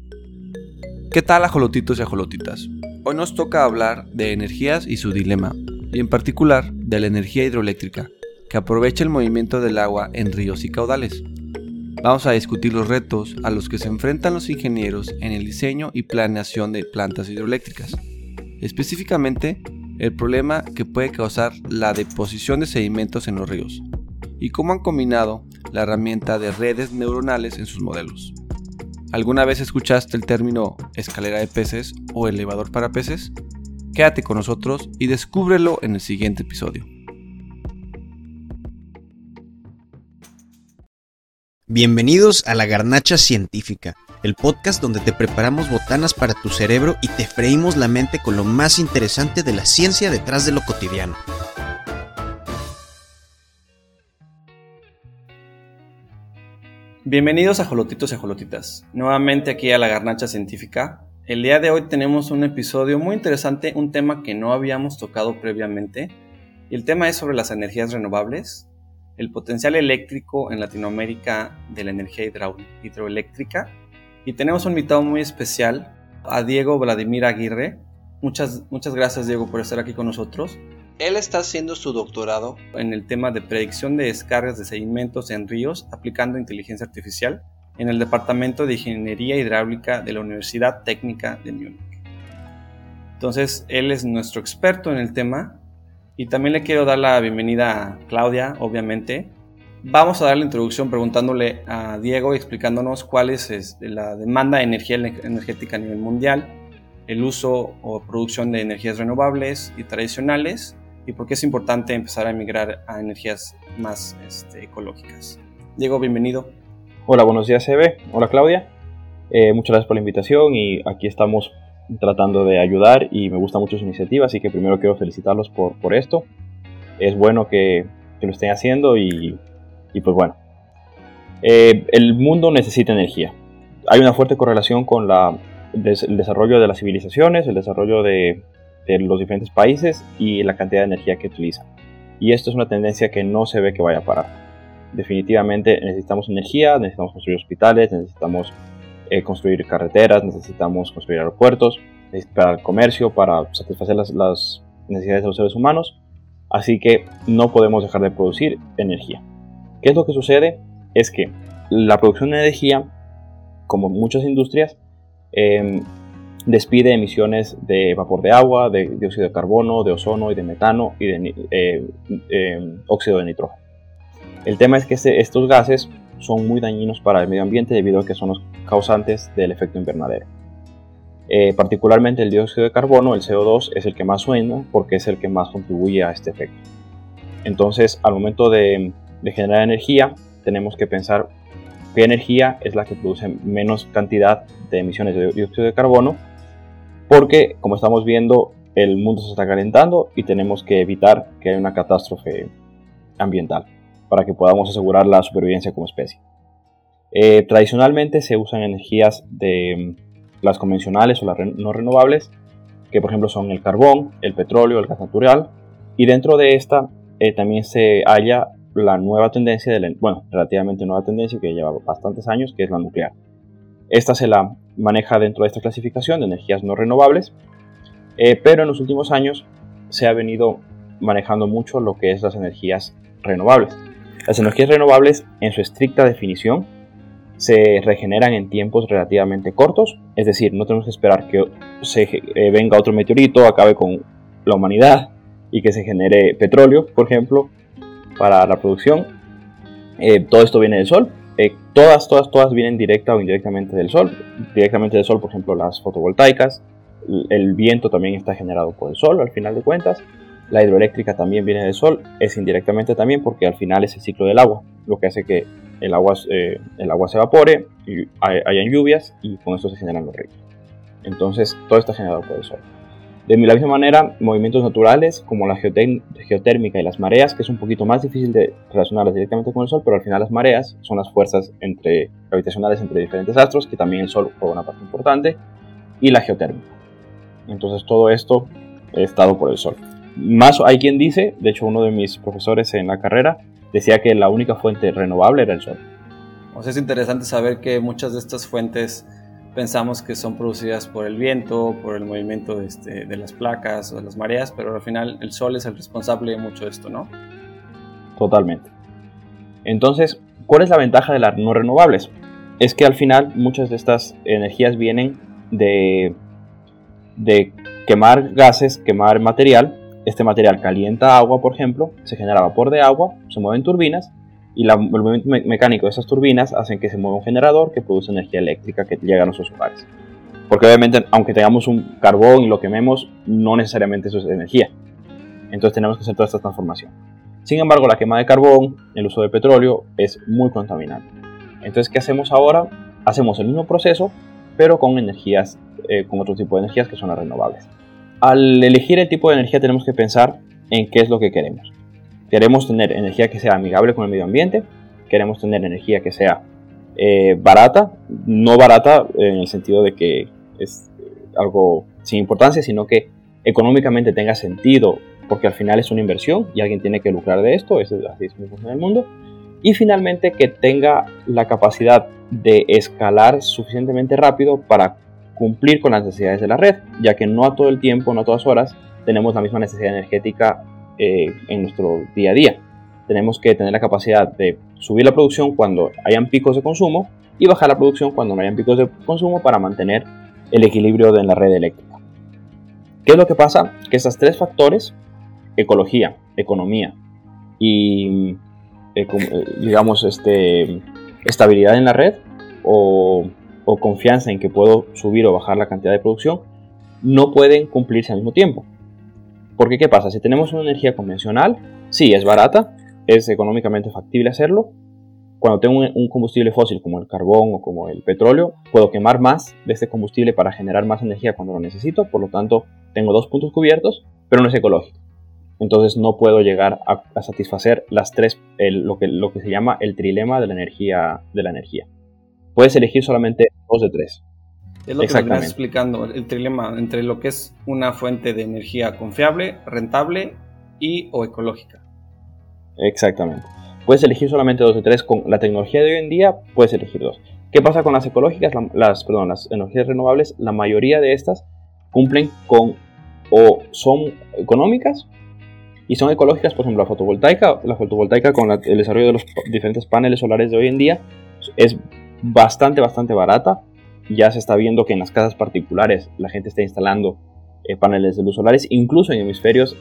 ¿Qué tal, ajolotitos y ajolotitas? Hoy nos toca hablar de energías y su dilema, y en particular de la energía hidroeléctrica, que aprovecha el movimiento del agua en ríos y caudales. Vamos a discutir los retos a los que se enfrentan los ingenieros en el diseño y planeación de plantas hidroeléctricas. Específicamente, el problema que puede causar la deposición de sedimentos en los ríos, y cómo han combinado la herramienta de redes neuronales en sus modelos. ¿Alguna vez escuchaste el término escalera de peces o elevador para peces? Quédate con nosotros y descúbrelo en el siguiente episodio. Bienvenidos a La Garnacha Científica, el podcast donde te preparamos botanas para tu cerebro y te freímos la mente con lo más interesante de la ciencia detrás de lo cotidiano. Bienvenidos ajolotitos y ajolotitas, nuevamente aquí a La Garnacha Científica. El día de hoy tenemos un episodio muy interesante, un tema que no habíamos tocado previamente. Y el tema es sobre las energías renovables, el potencial eléctrico en Latinoamérica de la energía hidroeléctrica. Y tenemos un invitado muy especial, a Diego Vladimir Aguirre. Muchas gracias, Diego, por estar aquí con nosotros. Él está haciendo su doctorado en el tema de predicción de descargas de sedimentos en ríos aplicando inteligencia artificial en el Departamento de Ingeniería Hidráulica de la Universidad Técnica de Múnich. Entonces, él es nuestro experto en el tema y también le quiero dar la bienvenida a Claudia, obviamente. Vamos a dar la introducción preguntándole a Diego y explicándonos cuál es la demanda de energía energética a nivel mundial, el uso o producción de energías renovables y tradicionales, y por qué es importante empezar a migrar a energías más ecológicas. Diego, bienvenido. Hola, buenos días, Eve. Hola, Claudia. Muchas gracias por la invitación y aquí estamos tratando de ayudar y me gusta mucho su iniciativa, así que primero quiero felicitarlos por esto. Es bueno que lo estén haciendo y pues bueno. El mundo necesita energía. Hay una fuerte correlación con el desarrollo de las civilizaciones, el desarrollo de los diferentes países y la cantidad de energía que utilizan. Y esto es una tendencia que no se ve que vaya a parar. Definitivamente necesitamos energía, necesitamos construir hospitales, necesitamos construir carreteras, necesitamos construir aeropuertos, para el comercio, para satisfacer las necesidades de los seres humanos. Así que no podemos dejar de producir energía. ¿Qué es lo que sucede? Es que la producción de energía, como muchas industrias, despide emisiones de vapor de agua, de dióxido de carbono, de ozono y de metano y de óxido de nitrógeno. El tema es que estos gases son muy dañinos para el medio ambiente debido a que son los causantes del efecto invernadero. Particularmente el dióxido de carbono, el CO2, es el que más suena porque es el que más contribuye a este efecto. Entonces, al momento de generar energía, tenemos que pensar qué energía es la que produce menos cantidad de emisiones de dióxido de carbono, porque, como estamos viendo, el mundo se está calentando y tenemos que evitar que haya una catástrofe ambiental para que podamos asegurar la supervivencia como especie. Tradicionalmente se usan energías de las convencionales o las no renovables, que por ejemplo son el carbón, el petróleo, el gas natural, y dentro de esta también se halla la nueva tendencia, relativamente nueva tendencia que lleva bastantes años, que es la nuclear. Esta se la maneja dentro de esta clasificación de energías no renovables, pero en los últimos años se ha venido manejando mucho lo que es las energías renovables. Las energías renovables, en su estricta definición, se regeneran en tiempos relativamente cortos, es decir, no tenemos que esperar que venga otro meteorito, acabe con la humanidad y que se genere petróleo, por ejemplo, para la producción. Todo esto viene del sol. Todas vienen directa o indirectamente del sol. Directamente del sol, por ejemplo, las fotovoltaicas. El viento también está generado por el sol, al final de cuentas. La hidroeléctrica también viene del sol, es indirectamente también porque al final es el ciclo del agua, lo que hace que el agua se evapore, y hayan lluvias y con esto se generan los ríos. Entonces todo está generado por el sol. De la misma manera, movimientos naturales como la geotérmica y las mareas, que es un poquito más difícil de relacionarlas directamente con el sol, pero al final las mareas son las fuerzas gravitacionales entre diferentes astros, que también el sol juega una parte importante, y la geotérmica. Entonces todo esto es dado por el sol. Más hay quien dice, de hecho uno de mis profesores en la carrera decía que la única fuente renovable era el sol. O sea, es interesante saber que muchas de estas fuentes pensamos que son producidas por el viento, por el movimiento de las placas o de las mareas, pero al final el sol es el responsable de mucho de esto, ¿no? Totalmente. Entonces, ¿cuál es la ventaja de las no renovables? Es que al final muchas de estas energías vienen de quemar gases, quemar material. Este material calienta agua, por ejemplo, se genera vapor de agua, se mueven turbinas, y el movimiento mecánico de esas turbinas hacen que se mueva un generador que produce energía eléctrica que llega a nuestros hogares. Porque obviamente, aunque tengamos un carbón y lo quememos, no necesariamente eso es energía. Entonces tenemos que hacer toda esta transformación. Sin embargo, la quema de carbón, el uso de petróleo, es muy contaminante. Entonces, ¿qué hacemos ahora? Hacemos el mismo proceso, pero con energías, con otro tipo de energías que son las renovables. Al elegir el tipo de energía tenemos que pensar en qué es lo que queremos. Queremos tener energía que sea amigable con el medio ambiente, queremos tener energía que sea barata, no barata en el sentido de que es algo sin importancia, sino que económicamente tenga sentido, porque al final es una inversión y alguien tiene que lucrar de esto, así es como funciona el mundo. Y finalmente que tenga la capacidad de escalar suficientemente rápido para cumplir con las necesidades de la red, ya que no a todo el tiempo, no a todas horas, tenemos la misma necesidad energética en nuestro día a día. Tenemos que tener la capacidad de subir la producción cuando hayan picos de consumo y bajar la producción cuando no hayan picos de consumo para mantener el equilibrio de la red eléctrica. ¿Qué es lo que pasa? Que estos tres factores, ecología, economía y digamos estabilidad en la red o confianza en que puedo subir o bajar la cantidad de producción, no pueden cumplirse al mismo tiempo. Porque ¿qué pasa? Si tenemos una energía convencional, sí, es barata, es económicamente factible hacerlo. Cuando tengo un combustible fósil como el carbón o como el petróleo, puedo quemar más de este combustible para generar más energía cuando lo necesito, por lo tanto tengo dos puntos cubiertos, pero no es ecológico. Entonces no puedo llegar a satisfacer las tres, lo que se llama el trilema de la energía. Puedes elegir solamente dos de tres. Es lo que me estás explicando, el trilema entre lo que es una fuente de energía confiable, rentable o ecológica. Exactamente. Puedes elegir solamente dos de tres. Con la tecnología de hoy en día puedes elegir dos. ¿Qué pasa con las ecológicas? Las energías renovables, la mayoría de estas cumplen con o son económicas y son ecológicas. Por ejemplo, la fotovoltaica con el desarrollo de los diferentes paneles solares de hoy en día es bastante barata. Ya se está viendo que en las casas particulares la gente está instalando paneles de luz solares, incluso en hemisferios,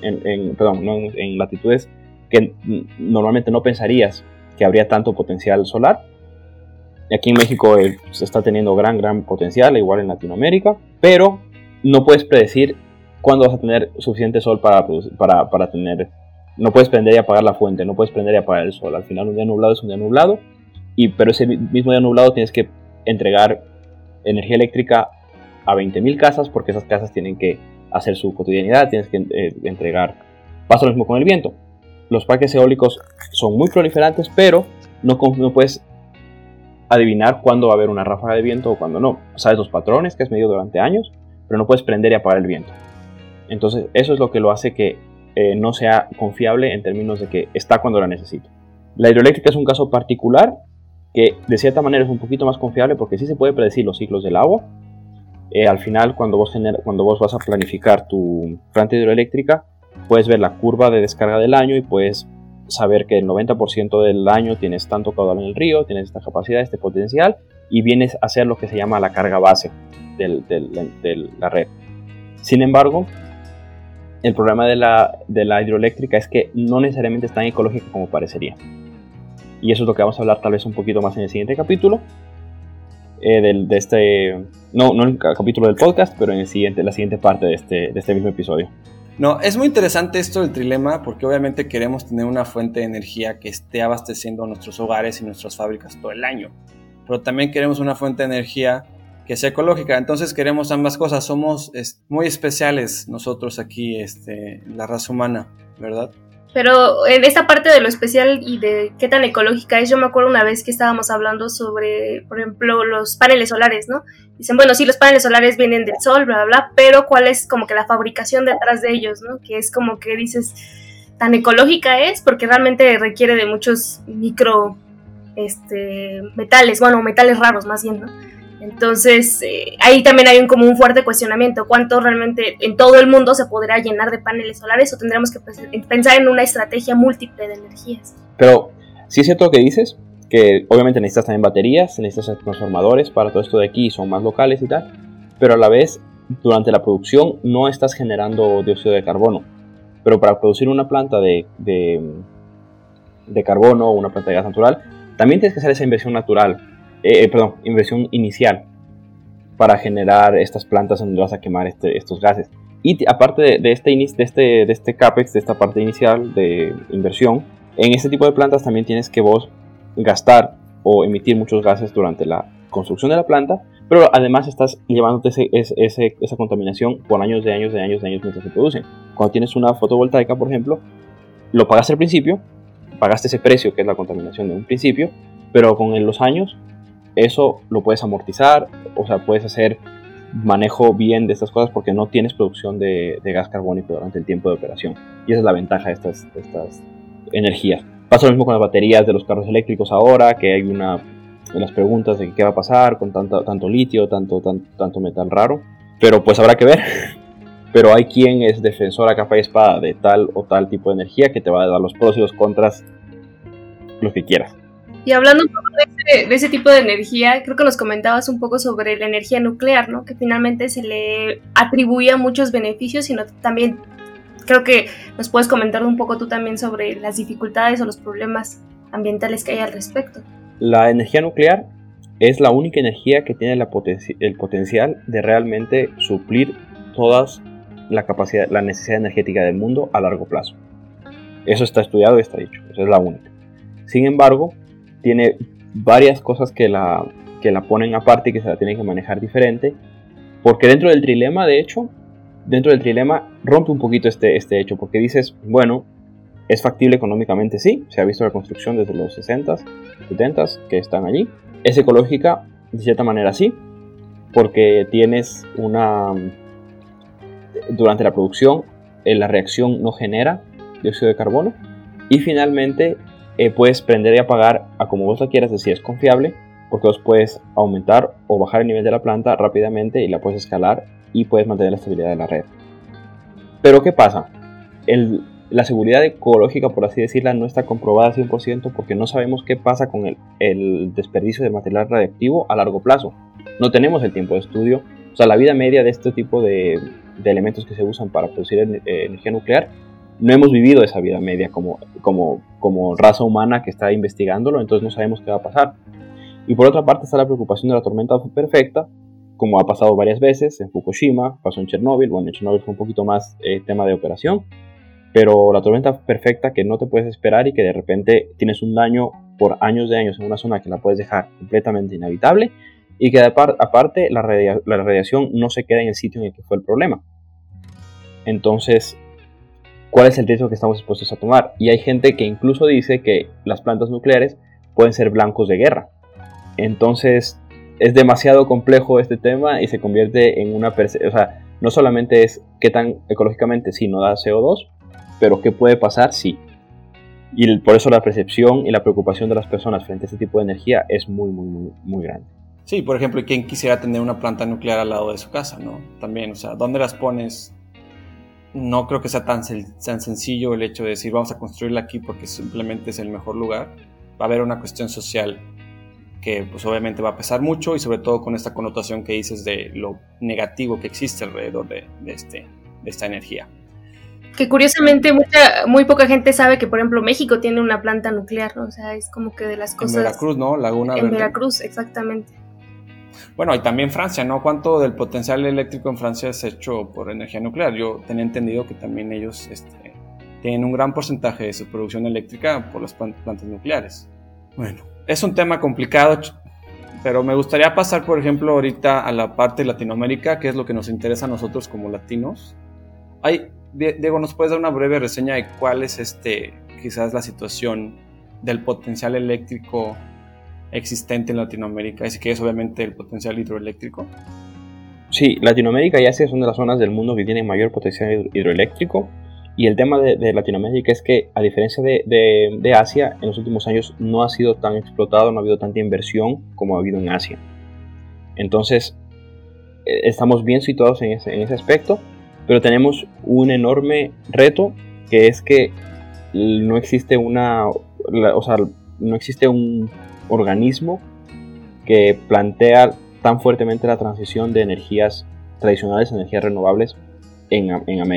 en latitudes que normalmente no pensarías que habría tanto potencial solar. Aquí en México se está teniendo gran potencial, igual en Latinoamérica, pero no puedes predecir cuándo vas a tener suficiente sol para tener. No puedes prender y apagar la fuente, no puedes prender y apagar el sol. Al final un día nublado es un día nublado, pero ese mismo día nublado tienes que entregar energía eléctrica a 20.000 casas, porque esas casas tienen que hacer su cotidianidad, tienes que entregar. Pasa lo mismo con el viento. Los parques eólicos son muy proliferantes, pero no puedes adivinar cuándo va a haber una ráfaga de viento o cuándo no. Sabes los patrones que has medido durante años, pero no puedes prender y apagar el viento. Entonces eso es lo que lo hace que no sea confiable en términos de que está cuando la necesito. La hidroeléctrica es un caso particular que de cierta manera es un poquito más confiable porque sí se puede predecir los ciclos del agua. Al final, cuando vos vas a planificar tu planta hidroeléctrica, puedes ver la curva de descarga del año y puedes saber que el 90% del año tienes tanto caudal en el río, tienes esta capacidad, este potencial, y vienes a hacer lo que se llama la carga base de la red. Sin embargo, el problema de la hidroeléctrica es que no necesariamente es tan ecológica como parecería. Y eso es lo que vamos a hablar tal vez un poquito más en el siguiente capítulo. No en el capítulo del podcast, pero en la siguiente parte de este mismo episodio. No, es muy interesante esto del trilema porque obviamente queremos tener una fuente de energía que esté abasteciendo a nuestros hogares y nuestras fábricas todo el año. Pero también queremos una fuente de energía que sea ecológica. Entonces queremos ambas cosas. Somos muy especiales nosotros aquí, la raza humana, ¿verdad? Pero en esta parte de lo especial y de qué tan ecológica es, yo me acuerdo una vez que estábamos hablando sobre, por ejemplo, los paneles solares, ¿no? Dicen, bueno, sí, los paneles solares vienen del sol, bla, bla, bla, pero ¿cuál es como que la fabricación detrás de ellos, ¿no? Que es como que dices, tan ecológica es porque realmente requiere de muchos metales, bueno, metales raros más bien, ¿no? Entonces, ahí también hay como un fuerte cuestionamiento. ¿Cuánto realmente en todo el mundo se podrá llenar de paneles solares o tendremos que pensar en una estrategia múltiple de energías? Pero sí es cierto lo que dices, que obviamente necesitas también baterías, necesitas transformadores para todo esto de aquí, son más locales y tal, pero a la vez, durante la producción no estás generando dióxido de carbono. Pero para producir una planta de carbono o una planta de gas natural, también tienes que hacer esa inversión inversión inicial para generar estas plantas donde vas a quemar estos gases. Y aparte de este CAPEX, de esta parte inicial de inversión, en este tipo de plantas también tienes que vos gastar o emitir muchos gases durante la construcción de la planta, pero además estás llevándote esa contaminación por años mientras se producen. Cuando tienes una fotovoltaica, por ejemplo, lo pagaste al principio, pagaste ese precio que es la contaminación de un principio, pero con los años eso lo puedes amortizar, o sea, puedes hacer manejo bien de estas cosas porque no tienes producción de gas carbónico durante el tiempo de operación. Y esa es la ventaja de estas energías. Pasa lo mismo con las baterías de los carros eléctricos ahora, que hay unas preguntas de qué va a pasar con tanto litio, tanto metal raro, pero pues habrá que ver. Pero hay quien es defensor a capa y espada de tal o tal tipo de energía que te va a dar los pros y los contras, lo que quieras. Y hablando un poco de ese tipo de energía, creo que nos comentabas un poco sobre la energía nuclear, ¿no? Que finalmente se le atribuía muchos beneficios, sino también creo que nos puedes comentar un poco tú también sobre las dificultades o los problemas ambientales que hay al respecto. La energía nuclear es la única energía que tiene el potencial de realmente suplir todas la necesidad energética del mundo a largo plazo. Eso está estudiado y está dicho, esa es la única. Sin embargo, tiene varias cosas que la ponen aparte y que se la tienen que manejar diferente, porque dentro del trilema, de hecho, rompe un poquito este hecho, porque dices, bueno, es factible económicamente, sí, se ha visto la construcción desde los 60s, 70s, que están allí. Es ecológica, de cierta manera sí, porque tienes durante la producción, la reacción no genera dióxido de carbono, y finalmente puedes prender y apagar a como vos la quieras, es decir, es confiable, porque vos puedes aumentar o bajar el nivel de la planta rápidamente y la puedes escalar y puedes mantener la estabilidad de la red. Pero ¿qué pasa? La seguridad ecológica, por así decirla, no está comprobada 100% porque no sabemos qué pasa con el desperdicio de material radiactivo a largo plazo. No tenemos el tiempo de estudio. O sea, la vida media de este tipo de elementos que se usan para producir energía nuclear, no hemos vivido esa vida media como raza humana que está investigándolo, entonces no sabemos qué va a pasar. Y por otra parte está la preocupación de la tormenta perfecta, como ha pasado varias veces en Fukushima, pasó en Chernóbil. Bueno, en Chernóbil fue un poquito más tema de operación, pero la tormenta perfecta que no te puedes esperar y que de repente tienes un daño por años de años en una zona que la puedes dejar completamente inhabitable y que aparte la radiación no se queda en el sitio en el que fue el problema. Entonces, ¿cuál es el riesgo que estamos dispuestos a tomar? Y hay gente que incluso dice que las plantas nucleares pueden ser blancos de guerra. Entonces, es demasiado complejo este tema y se convierte en o sea, no solamente es qué tan ecológicamente sí no da CO2, pero qué puede pasar sí. Y por eso la percepción y la preocupación de las personas frente a este tipo de energía es muy, muy, muy, muy grande. Sí, por ejemplo, ¿quién quisiera tener una planta nuclear al lado de su casa, no? También, o sea, ¿dónde las pones? No creo que sea tan sencillo el hecho de decir vamos a construirla aquí porque simplemente es el mejor lugar. Va a haber una cuestión social que pues obviamente va a pesar mucho y sobre todo con esta connotación que dices de lo negativo que existe alrededor de esta energía. Que curiosamente muy poca gente sabe que, por ejemplo, México tiene una planta nuclear, ¿no? O sea, es como que de las cosas... En Veracruz, ¿no? Laguna en Verde. Veracruz, exactamente. Bueno, y también Francia, ¿no? ¿Cuánto del potencial eléctrico en Francia es hecho por energía nuclear? Yo tenía entendido que también ellos tienen un gran porcentaje de su producción eléctrica por las plantas nucleares. Bueno, es un tema complicado, pero me gustaría pasar, por ejemplo, ahorita a la parte de Latinoamérica, que es lo que nos interesa a nosotros como latinos. Diego, ¿nos puedes dar una breve reseña de cuál es quizás la situación del potencial eléctrico existente en Latinoamérica? Y si quieres, obviamente, el potencial hidroeléctrico. Sí, Latinoamérica y Asia son de las zonas del mundo que tienen mayor potencial hidroeléctrico. Y el tema de Latinoamérica es que, a diferencia de Asia, en los últimos años no ha sido tan explotado, no ha habido tanta inversión como ha habido en Asia. Entonces, estamos bien situados en ese aspecto, pero tenemos un enorme reto, que es que no existe no existe un organismo que plantea tan fuertemente la transición de energías tradicionales a energías renovables en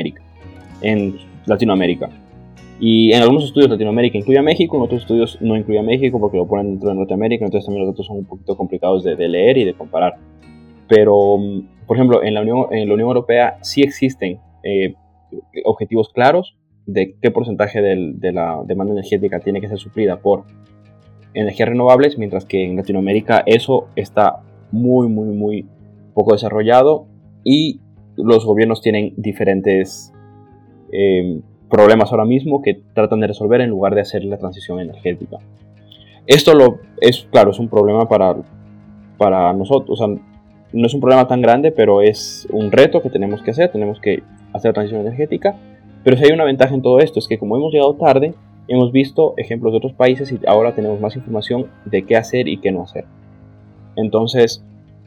Latinoamérica. Y en algunos estudios Latinoamérica incluye a México, en otros estudios no incluye a México porque lo ponen dentro de Norteamérica, entonces también los datos son un poquito complicados de leer y de comparar. Pero, por ejemplo, en la Unión Europea sí existen objetivos claros de qué porcentaje de la demanda energética tiene que ser suplida por energías renovables, mientras que en Latinoamérica eso está muy, muy, muy poco desarrollado y los gobiernos tienen diferentes problemas ahora mismo que tratan de resolver en lugar de hacer la transición energética. Esto es un problema para nosotros, o sea, no es un problema tan grande, pero es un reto que tenemos que hacer la transición energética. Pero si hay una ventaja en todo esto, es que como hemos llegado tarde, hemos visto ejemplos de otros países y ahora tenemos más información de qué hacer y qué no hacer. Entonces,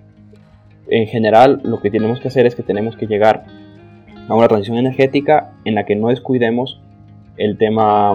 en general, lo que tenemos que hacer es que tenemos que llegar a una transición energética en la que no descuidemos el tema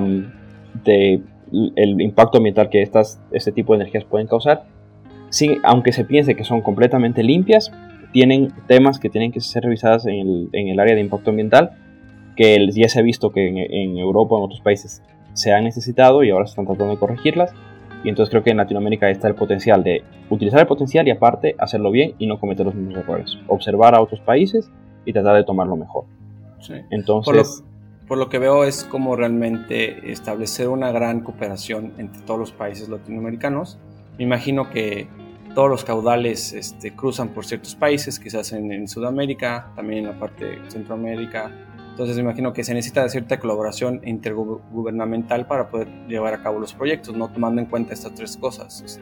del impacto ambiental que este tipo de energías pueden causar. Sí, aunque se piense que son completamente limpias, tienen temas que tienen que ser revisadas en el área de impacto ambiental, que ya se ha visto que en Europa o en otros países se han necesitado y ahora se están tratando de corregirlas. Y entonces creo que en Latinoamérica está el potencial de utilizar el potencial y aparte hacerlo bien y no cometer los mismos errores. Observar a otros países y tratar de tomarlo mejor. Sí. Entonces, por lo que veo es como realmente establecer una gran cooperación entre todos los países latinoamericanos. Me imagino que todos los caudales cruzan por ciertos países, quizás en Sudamérica, también en la parte de Centroamérica. Entonces me imagino que se necesita de cierta colaboración intergubernamental para poder llevar a cabo los proyectos, no tomando en cuenta estas tres cosas,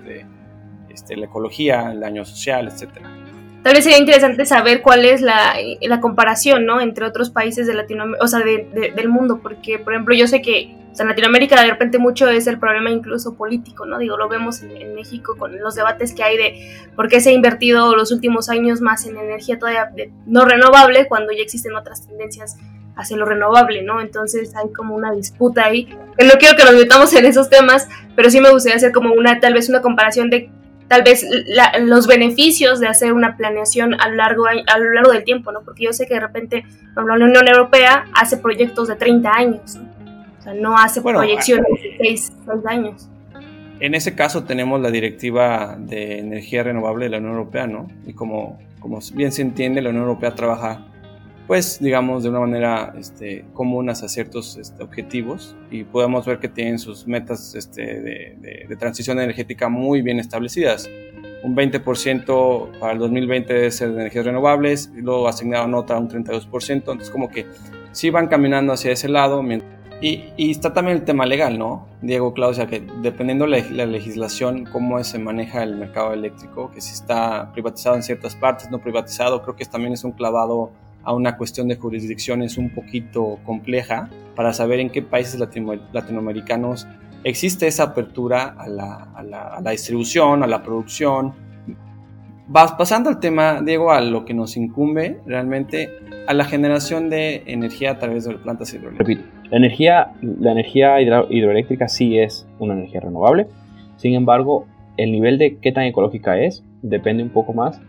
la ecología, el daño social, etcétera. Tal vez sería interesante saber cuál es la comparación, ¿no?, entre otros países de Latinoamérica, o sea, del mundo, porque, por ejemplo, yo sé que en Latinoamérica de repente mucho es el problema incluso político, ¿no? Digo, lo vemos en México con los debates que hay de por qué se ha invertido los últimos años más en energía todavía no renovable cuando ya existen otras tendencias hacia lo renovable, ¿no? Entonces hay como una disputa ahí, que no quiero que nos metamos en esos temas, pero sí me gustaría hacer como tal vez una comparación de tal vez los beneficios de hacer una planeación a lo largo del tiempo, ¿no? Porque yo sé que de repente la Unión Europea hace proyectos de 30 años, ¿no? O sea, no hace proyecciones de 6 años. En ese caso tenemos la Directiva de Energía Renovable de la Unión Europea, ¿no? Y como bien se entiende, la Unión Europea trabaja, pues, digamos, de una manera común hacia ciertos objetivos, y podemos ver que tienen sus metas de transición energética muy bien establecidas. Un 20% para el 2020 debe ser de energías renovables, y luego asignaron otra un 32%, entonces como que sí van caminando hacia ese lado. Y está también el tema legal, ¿no, Diego, Claudia? Que dependiendo de la legislación, cómo se maneja el mercado eléctrico, que si está privatizado en ciertas partes, no privatizado, creo que también es un clavado a una cuestión de jurisdicciones un poquito compleja para saber en qué países latinoamericanos existe esa apertura a la distribución, a la producción. Pasando al tema, Diego, a lo que nos incumbe realmente, a la generación de energía a través de plantas hidroeléctricas. La energía hidroeléctrica sí es una energía renovable. Sin embargo, el nivel de qué tan ecológica es depende un poco más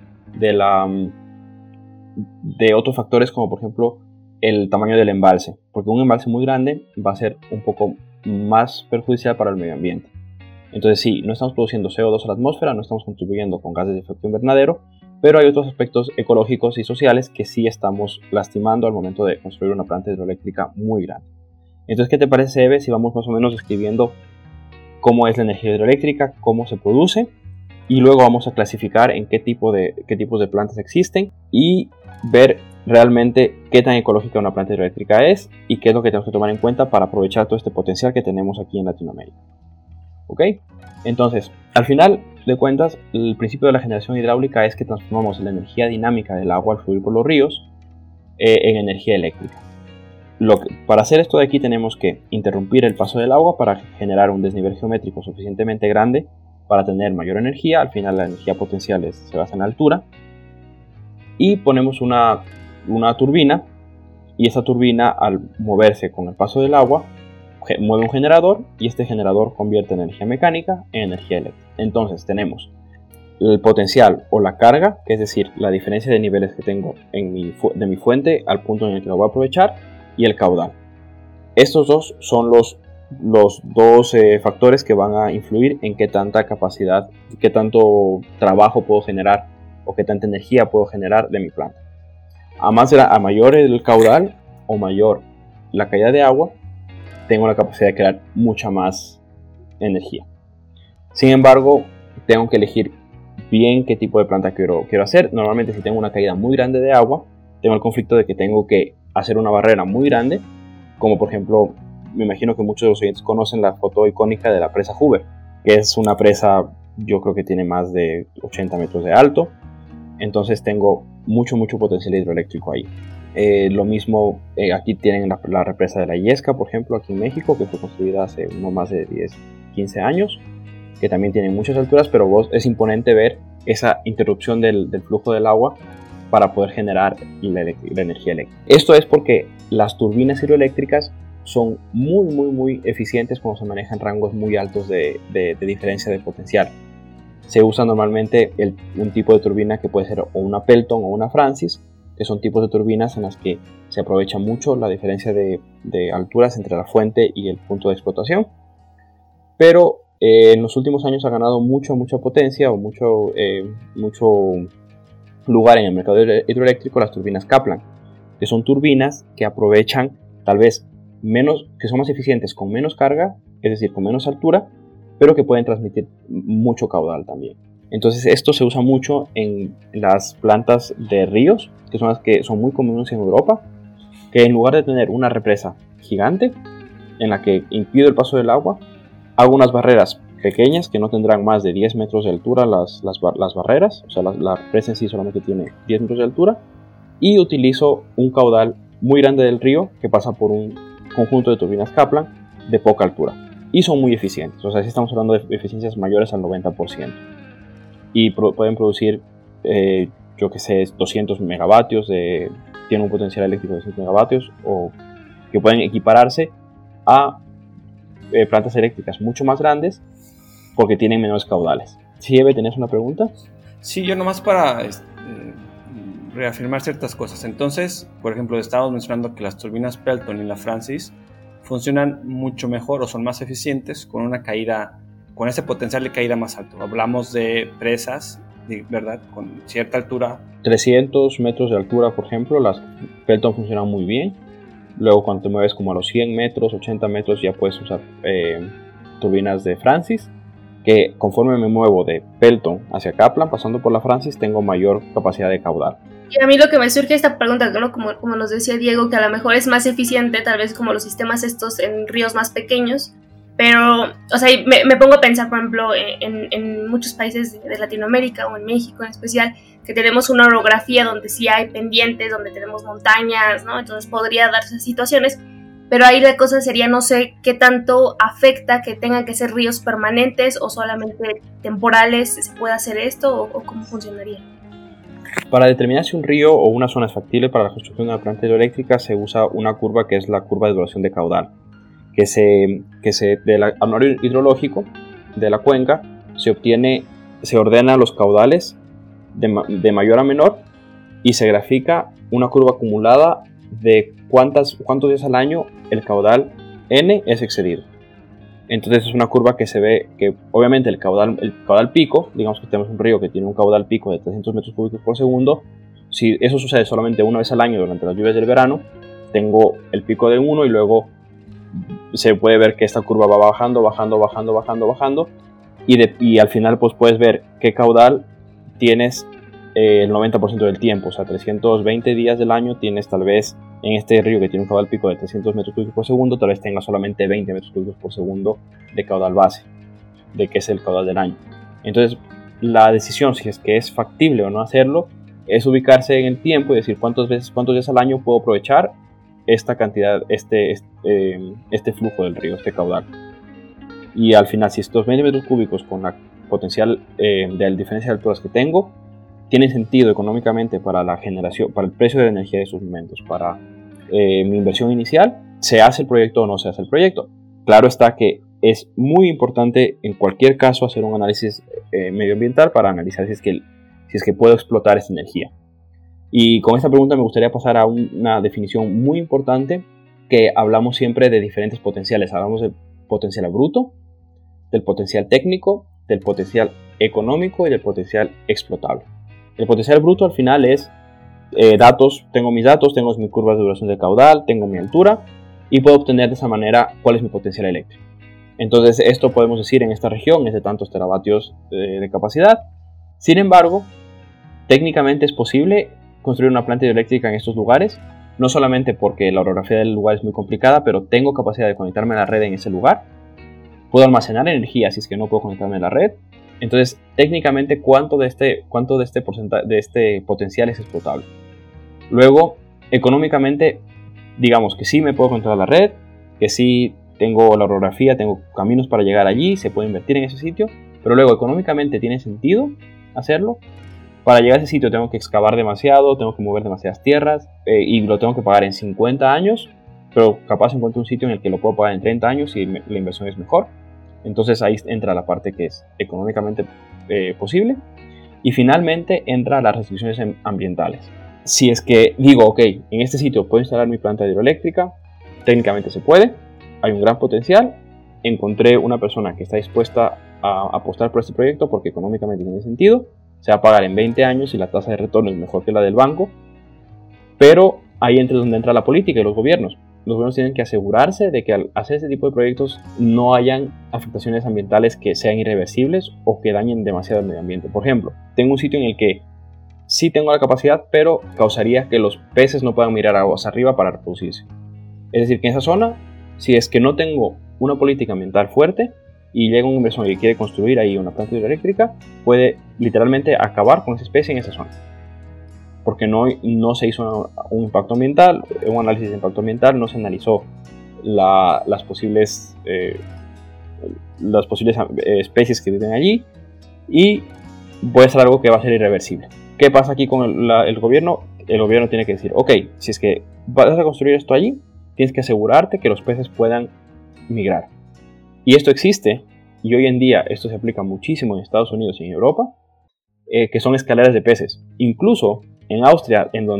de otros factores, como por ejemplo el tamaño del embalse, porque un embalse muy grande va a ser un poco más perjudicial para el medio ambiente. Entonces sí, no estamos produciendo CO2 a la atmósfera, no estamos contribuyendo con gases de efecto invernadero, pero hay otros aspectos ecológicos y sociales que sí estamos lastimando al momento de construir una planta hidroeléctrica muy grande. Entonces, ¿qué te parece, Eve, si vamos más o menos describiendo cómo es la energía hidroeléctrica, cómo se produce, y luego vamos a clasificar en qué tipos de plantas existen y ver realmente qué tan ecológica una planta hidroeléctrica es y qué es lo que tenemos que tomar en cuenta para aprovechar todo este potencial que tenemos aquí en Latinoamérica? ¿Ok? Entonces, al final de cuentas, el principio de la generación hidráulica es que transformamos la energía dinámica del agua al fluir por los ríos en energía eléctrica. Para hacer esto de aquí tenemos que interrumpir el paso del agua para generar un desnivel geométrico suficientemente grande para tener mayor energía. Al final la energía potencial se basa en la altura. Y ponemos una turbina, y esta turbina, al moverse con el paso del agua, mueve un generador, y este generador convierte energía mecánica en energía eléctrica. Entonces tenemos el potencial o la carga, que es decir, la diferencia de niveles que tengo de mi fuente al punto en el que lo voy a aprovechar, y el caudal. Estos dos son los dos factores que van a influir en qué tanta capacidad, qué tanto trabajo puedo generar o qué tanta energía puedo generar de mi planta. A mayor el caudal o mayor la caída de agua, tengo la capacidad de crear mucha más energía. Sin embargo, tengo que elegir bien qué tipo de planta quiero hacer. Normalmente, si tengo una caída muy grande de agua, tengo el conflicto de que tengo que hacer una barrera muy grande, como por ejemplo, me imagino que muchos de los oyentes conocen la foto icónica de la presa Hoover, que es una presa, yo creo que tiene más de 80 metros de alto. Entonces tengo mucho potencial hidroeléctrico ahí. Lo mismo, aquí tienen la represa de la Yesca, por ejemplo, aquí en México, que fue construida hace no más de 10-15 años, que también tiene muchas alturas, pero es imponente ver esa interrupción del flujo del agua para poder generar la energía eléctrica. Esto es porque las turbinas hidroeléctricas son muy eficientes cuando se manejan rangos muy altos de diferencia de potencial. Se usa normalmente un tipo de turbina que puede ser o una Pelton o una Francis, que son tipos de turbinas en las que se aprovecha mucho la diferencia de alturas entre la fuente y el punto de explotación. Pero en los últimos años ha ganado mucha potencia o mucho lugar en el mercado hidroeléctrico las turbinas Kaplan, que son turbinas que aprovechan tal vez que son más eficientes con menos carga, es decir, con menos altura, pero que pueden transmitir mucho caudal también. Entonces esto se usa mucho en las plantas de ríos, que son las que son muy comunes en Europa, que en lugar de tener una represa gigante en la que impido el paso del agua, hago unas barreras pequeñas que no tendrán más de 10 metros de altura las barreras, o sea, la represa en sí solamente tiene 10 metros de altura, y utilizo un caudal muy grande del río que pasa por un conjunto de turbinas Kaplan de poca altura. Y son muy eficientes, o sea, si estamos hablando de eficiencias mayores al 90%. Y pueden producir, 200 megavatios, tienen un potencial eléctrico de 200 megavatios, o que pueden equipararse a plantas eléctricas mucho más grandes porque tienen menores caudales. ¿Sí, Eve, tenías una pregunta? Sí, yo nomás para reafirmar ciertas cosas. Entonces, por ejemplo, estábamos mencionando que las turbinas Pelton y la Francis funcionan mucho mejor o son más eficientes con ese potencial de caída más alto. Hablamos de presas, ¿verdad? Con cierta altura. 300 metros de altura, por ejemplo, las Pelton funcionan muy bien. Luego cuando te mueves como a los 100 metros, 80 metros, ya puedes usar turbinas de Francis, que conforme me muevo de Pelton hacia Kaplan, pasando por la Francis, tengo mayor capacidad de caudal. Y a mí lo que me surge esta pregunta, ¿no? Como nos decía Diego, que a lo mejor es más eficiente, tal vez como los sistemas estos en ríos más pequeños, pero, o sea, me pongo a pensar, por ejemplo, en muchos países de Latinoamérica o en México en especial, que tenemos una orografía donde sí hay pendientes, donde tenemos montañas, ¿no? Entonces podría darse situaciones, pero ahí la cosa sería, no sé qué tanto afecta que tengan que ser ríos permanentes o solamente temporales, ¿se puede hacer esto o cómo funcionaría? Para determinar si un río o una zona es factible para la construcción de una planta hidroeléctrica se usa una curva que es la curva de duración de caudal, que del anuario hidrológico de la cuenca se ordena los caudales de mayor a menor y se grafica una curva acumulada de cuántos días al año el caudal N es excedido. Entonces es una curva que se ve que obviamente el caudal pico, digamos que tenemos un río que tiene un caudal pico de 300 metros cúbicos por segundo, si eso sucede solamente una vez al año durante las lluvias del verano, tengo el pico de 1 y luego se puede ver que esta curva va bajando y al final pues puedes ver qué caudal tienes el 90% del tiempo, o sea 320 días del año tienes tal vez en este río que tiene un caudal pico de 300 metros cúbicos por segundo, tal vez tenga solamente 20 metros cúbicos por segundo de caudal base, de que es el caudal del año. Entonces la decisión si es que es factible o no hacerlo es ubicarse en el tiempo y decir cuántos días al año puedo aprovechar esta cantidad, este flujo del río, este caudal. Y al final, si estos 20 metros cúbicos con la potencial de diferencia de alturas que tengo tiene sentido económicamente para la generación, para el precio de la energía de esos momentos, para mi inversión inicial, ¿se hace el proyecto o no se hace el proyecto? Claro está que es muy importante en cualquier caso hacer un análisis medioambiental para analizar si es que puedo explotar esa energía. Y con esta pregunta me gustaría pasar a una definición muy importante, que hablamos siempre de diferentes potenciales. Hablamos del potencial bruto, del potencial técnico, del potencial económico y del potencial explotable. El potencial bruto al final es datos, tengo mis curvas de duración del caudal, tengo mi altura y puedo obtener de esa manera cuál es mi potencial eléctrico. Entonces esto podemos decir en esta región es de tantos teravatios de capacidad. Sin embargo, técnicamente es posible construir una planta hidroeléctrica en estos lugares, no solamente porque la orografía del lugar es muy complicada, pero tengo capacidad de conectarme a la red en ese lugar. Puedo almacenar energía si es que no puedo conectarme a la red. Entonces, técnicamente, ¿cuánto de este potencial es explotable? Luego, económicamente, digamos que sí me puedo conectar a la red, que sí tengo la orografía, tengo caminos para llegar allí, se puede invertir en ese sitio, pero luego, económicamente, ¿tiene sentido hacerlo? Para llegar a ese sitio tengo que excavar demasiado, tengo que mover demasiadas tierras y lo tengo que pagar en 50 años, pero capaz encuentro un sitio en el que lo puedo pagar en 30 años y la inversión es mejor. Entonces ahí entra la parte que es económicamente posible. Y finalmente entra las restricciones ambientales. Si es que digo, ok, en este sitio puedo instalar mi planta hidroeléctrica, técnicamente se puede, hay un gran potencial, encontré una persona que está dispuesta a apostar por este proyecto porque económicamente tiene sentido, se va a pagar en 20 años y la tasa de retorno es mejor que la del banco, pero ahí entra donde entra la política y los gobiernos. Los gobiernos tienen que asegurarse de que al hacer este tipo de proyectos no hayan afectaciones ambientales que sean irreversibles o que dañen demasiado el medio ambiente. Por ejemplo, tengo un sitio en el que sí tengo la capacidad, pero causaría que los peces no puedan mirar aguas arriba para reproducirse. Es decir, que en esa zona, si es que no tengo una política ambiental fuerte y llega un inversor que quiere construir ahí una planta hidroeléctrica, puede literalmente acabar con esa especie en esa zona. Porque no se hizo un impacto ambiental, un análisis de impacto ambiental, no se analizó las posibles especies que viven allí y puede ser algo que va a ser irreversible. ¿Qué pasa aquí con el gobierno? El gobierno tiene que decir, ok, si es que vas a construir esto allí, tienes que asegurarte que los peces puedan migrar. Y esto existe, y hoy en día esto se aplica muchísimo en Estados Unidos y en Europa, que son escaleras de peces. Incluso en Austria, en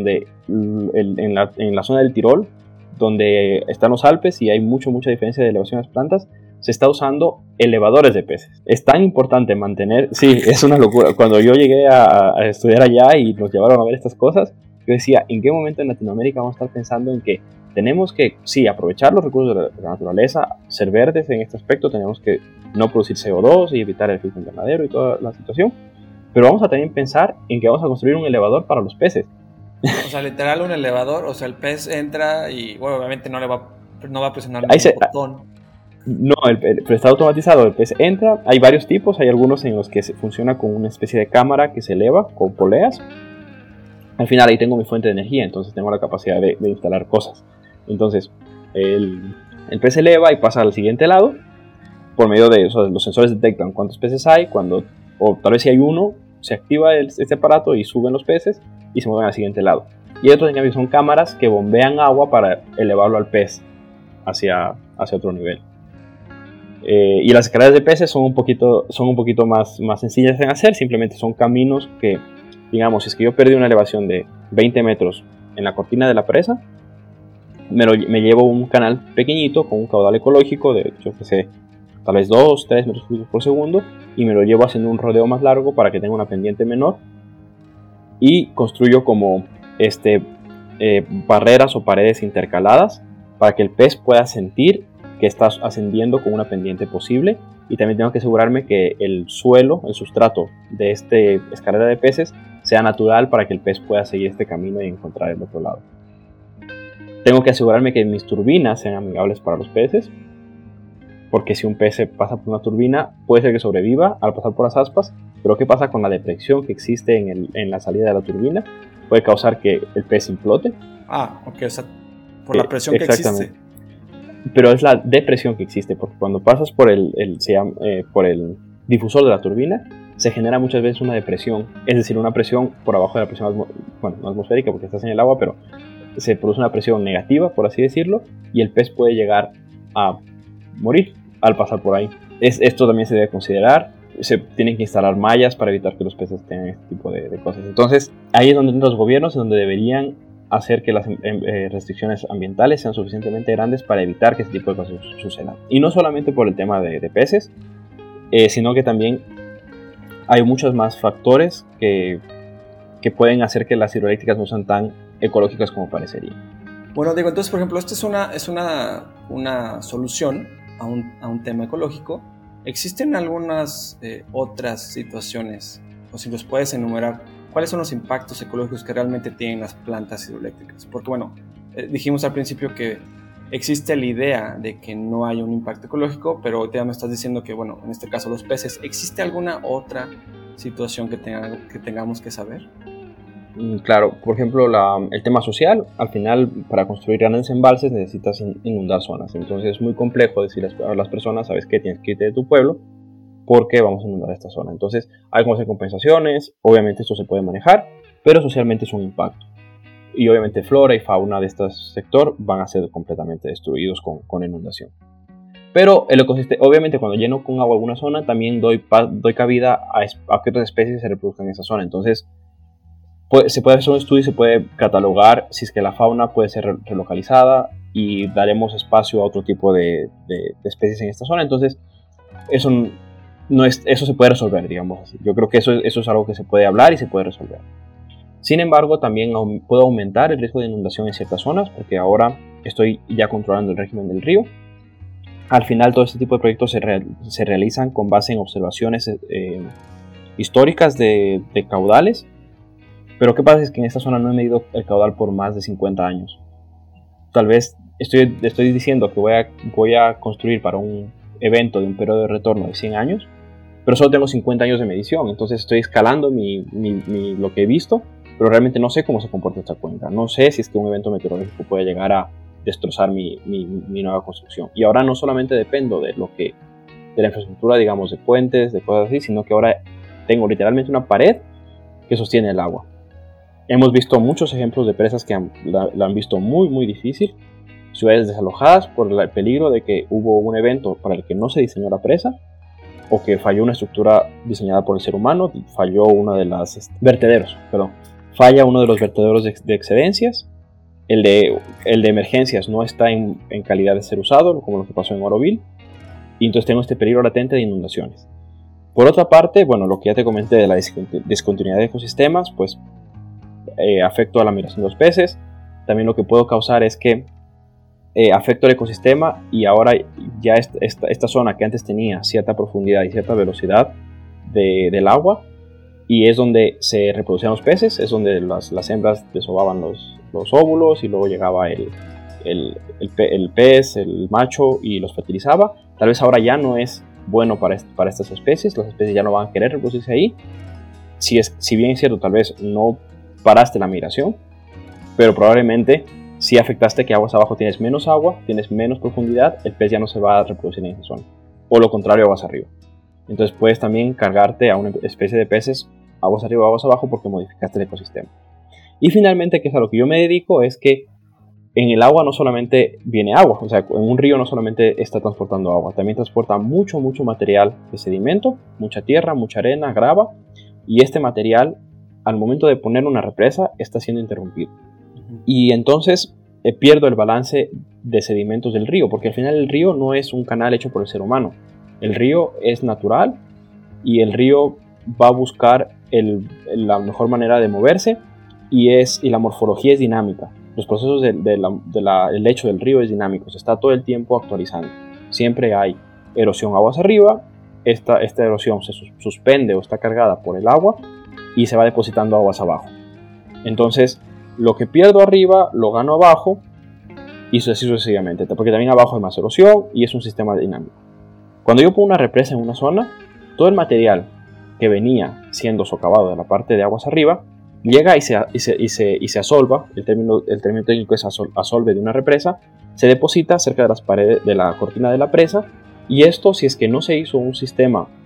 la zona del Tirol, donde están los Alpes y hay mucha diferencia de elevación de las plantas, se está usando elevadores de peces. Es tan importante mantener... Sí, es una locura. Cuando yo llegué a estudiar allá y nos llevaron a ver estas cosas, yo decía, ¿en qué momento en Latinoamérica vamos a estar pensando en que tenemos que, sí, aprovechar los recursos de la naturaleza, ser verdes en este aspecto, tenemos que no producir CO2 y evitar el efecto invernadero y toda la situación, pero vamos a también pensar en que vamos a construir un elevador para los peces. O sea, literal un elevador, o sea, el pez entra y, bueno, obviamente no va a presionar ningún botón. No, pero está automatizado, el pez entra, hay varios tipos, hay algunos en los que funciona con una especie de cámara que se eleva con poleas. Al final ahí tengo mi fuente de energía, entonces tengo la capacidad de instalar cosas. Entonces el pez se eleva y pasa al siguiente lado por medio de eso. Los sensores detectan cuántos peces hay, o tal vez si hay uno, se activa este aparato y suben los peces y se mueven al siguiente lado. Y otros en cambio son cámaras que bombean agua para elevarlo al pez hacia otro nivel. Y las escaleras de peces son un poquito más sencillas en hacer. Simplemente son caminos que, digamos, si es que yo perdí una elevación de 20 metros en la cortina de la presa, me llevo un canal pequeñito con un caudal ecológico de, yo que sé, tal vez 2-3 metros cúbicos por segundo, y me lo llevo haciendo un rodeo más largo para que tenga una pendiente menor, y construyo como barreras o paredes intercaladas para que el pez pueda sentir que está ascendiendo con una pendiente posible. Y también tengo que asegurarme que el suelo, el sustrato de esta escalera de peces sea natural para que el pez pueda seguir este camino y encontrar el otro lado. Tengo que asegurarme que mis turbinas sean amigables para los peces, porque si un pez pasa por una turbina puede ser que sobreviva al pasar por las aspas, pero ¿qué pasa con la depresión que existe en la salida de la turbina? Puede causar que el pez implote. Ok, o sea, por la presión que existe. Pero es la depresión que existe, porque cuando pasas por el difusor de la turbina, se genera muchas veces una depresión, es decir, una presión por abajo de la presión no atmosférica porque estás en el agua, pero se produce una presión negativa, por así decirlo, y el pez puede llegar a morir al pasar por ahí. Esto también se debe considerar. Se tienen que instalar mallas para evitar que los peces tengan este tipo de cosas. Entonces, ahí es donde entran los gobiernos, donde deberían hacer que las restricciones ambientales sean suficientemente grandes para evitar que este tipo de cosas sucedan. Y no solamente por el tema de peces, sino que también hay muchos más factores que pueden hacer que las hidroeléctricas no sean tan ecológicas como parecería. Bueno, Diego, entonces, por ejemplo, esta es una solución a un tema ecológico. ¿Existen algunas otras situaciones, o si los puedes enumerar, cuáles son los impactos ecológicos que realmente tienen las plantas hidroeléctricas? Porque, bueno, dijimos al principio que existe la idea de que no hay un impacto ecológico, pero ya me estás diciendo que, bueno, en este caso los peces. ¿Existe alguna otra situación que tengamos que saber? Claro, por ejemplo, el tema social, al final, para construir grandes embalses necesitas inundar zonas. Entonces es muy complejo decirles a las personas, sabes que tienes que irte de tu pueblo porque vamos a inundar esta zona. Entonces hay como hacer compensaciones, obviamente esto se puede manejar, pero socialmente es un impacto. Y obviamente flora y fauna de este sector van a ser completamente destruidos con inundación. Pero el ecosistema, obviamente cuando lleno con agua alguna zona, también doy cabida a que otras especies se reproduzcan en esa zona. Entonces se puede hacer un estudio y se puede catalogar si es que la fauna puede ser relocalizada y daremos espacio a otro tipo de especies en esta zona. Entonces eso se puede resolver, digamos así. Yo creo que eso es algo que se puede hablar y se puede resolver. Sin embargo, también puedo aumentar el riesgo de inundación en ciertas zonas porque ahora estoy ya controlando el régimen del río. Al final, todo este tipo de proyectos se realizan con base en observaciones históricas de caudales. Pero ¿qué pasa? Es que en esta zona no he medido el caudal por más de 50 años. Tal vez estoy diciendo que voy a construir para un evento de un periodo de retorno de 100 años, pero solo tengo 50 años de medición. Entonces estoy escalando lo que he visto, pero realmente no sé cómo se comporta esta cuenca. No sé si es que un evento meteorológico puede llegar a destrozar mi nueva construcción. Y ahora no solamente dependo de la infraestructura, digamos, de puentes, de cosas así, sino que ahora tengo literalmente una pared que sostiene el agua. Hemos visto muchos ejemplos de presas que la han visto muy, muy difícil. Ciudades desalojadas por el peligro de que hubo un evento para el que no se diseñó la presa o que falló una estructura diseñada por el ser humano, falla uno de los vertederos de excedencias. El de emergencias no está en calidad de ser usado, como lo que pasó en Oroville, y entonces tengo este peligro latente de inundaciones. Por otra parte, bueno, lo que ya te comenté de la discontinuidad de ecosistemas, pues afecto a la migración de los peces. También lo que puedo causar es que afecto al ecosistema y ahora ya esta zona que antes tenía cierta profundidad y cierta velocidad del agua, y es donde se reproducían los peces, es donde las hembras desovaban los óvulos y luego llegaba el pez, el macho, y los fertilizaba. Tal vez ahora ya no es bueno para estas especies, las especies ya no van a querer reproducirse ahí. Si bien es cierto, tal vez no paraste la migración, pero probablemente si afectaste que aguas abajo tienes menos agua, tienes menos profundidad, el pez ya no se va a reproducir en esa zona, o lo contrario, aguas arriba. Entonces puedes también cargarte a una especie de peces aguas arriba o aguas abajo porque modificaste el ecosistema. Y finalmente, que es a lo que yo me dedico, es que en el agua no solamente viene agua, o sea, en un río no solamente está transportando agua, también transporta mucho material de sedimento, mucha tierra, mucha arena, grava, y este material al momento de poner una represa está siendo interrumpido. Y entonces pierdo el balance de sedimentos del río, porque al final el río no es un canal hecho por el ser humano. El río es natural y el río va a buscar la mejor manera de moverse y la morfología es dinámica. Los procesos del lecho del río es dinámico, se está todo el tiempo actualizando. Siempre hay erosión aguas arriba, esta erosión se suspende o está cargada por el agua y se va depositando aguas abajo. Entonces, lo que pierdo arriba lo gano abajo y así sucesivamente, porque también abajo hay más erosión y es un sistema dinámico. Cuando yo pongo una represa en una zona, todo el material que venía siendo socavado de la parte de aguas arriba llega y se asolva, el término técnico es asolve de una represa, se deposita cerca de las paredes de la cortina de la presa, y esto, si es que no se hizo un sistema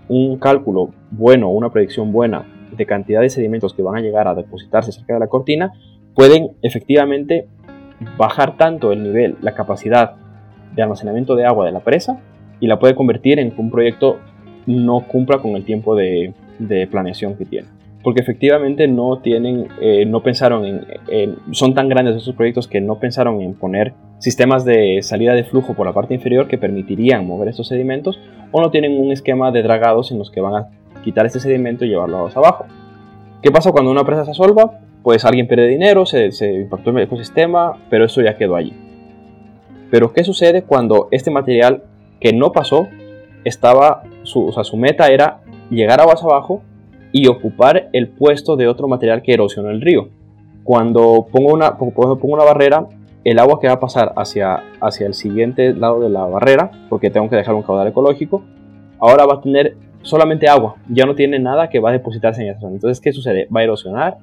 un cálculo bueno, una predicción buena de cantidad de sedimentos que van a llegar a depositarse cerca de la cortina, pueden efectivamente bajar tanto el nivel, la capacidad de almacenamiento de agua de la presa, y la puede convertir en que un proyecto no cumpla con el tiempo de planeación que tiene. Porque efectivamente no pensaron son tan grandes estos proyectos que no pensaron en poner sistemas de salida de flujo por la parte inferior que permitirían mover estos sedimentos, o no tienen un esquema de dragados en los que van a quitar este sedimento y llevarlo hacia abajo. ¿Qué pasa cuando una presa se asolva? Pues alguien pierde dinero, se impactó el ecosistema, pero eso ya quedó allí. Pero ¿qué sucede cuando este material que no pasó, su meta era llegar aguas abajo y ocupar el puesto de otro material que erosionó el río? Cuando pongo una barrera, el agua que va a pasar hacia el siguiente lado de la barrera, porque tengo que dejar un caudal ecológico, ahora va a tener solamente agua, ya no tiene nada que va a depositarse en esa zona. Entonces, ¿qué sucede? Va a erosionar,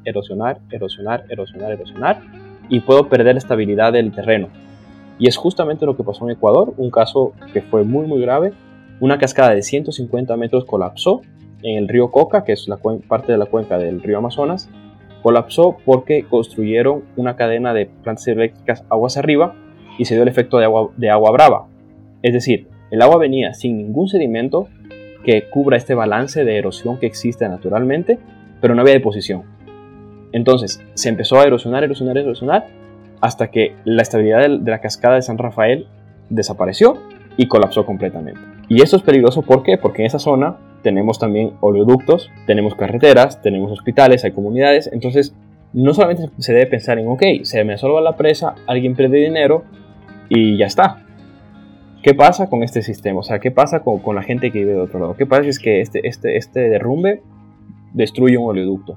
y puedo perder la estabilidad del terreno. Y es justamente lo que pasó en Ecuador, un caso que fue muy muy grave. Una cascada de 150 metros colapsó en el río Coca, que es parte de la cuenca del río Amazonas. Colapsó porque construyeron una cadena de plantas eléctricas aguas arriba y se dio el efecto de agua brava. Es decir, el agua venía sin ningún sedimento que cubra este balance de erosión que existe naturalmente, pero no había deposición. Entonces se empezó a erosionar hasta que la estabilidad de la cascada de San Rafael desapareció y colapsó completamente. Y esto es peligroso, ¿por qué? Porque en esa zona tenemos también oleoductos, tenemos carreteras, tenemos hospitales, hay comunidades. Entonces no solamente se debe pensar en, ok, se me asolva la presa, alguien pierde dinero y ya está. ¿Qué pasa con este sistema? O sea, ¿qué pasa con la gente que vive de otro lado? ¿Qué pasa si es que este derrumbe destruye un oleoducto?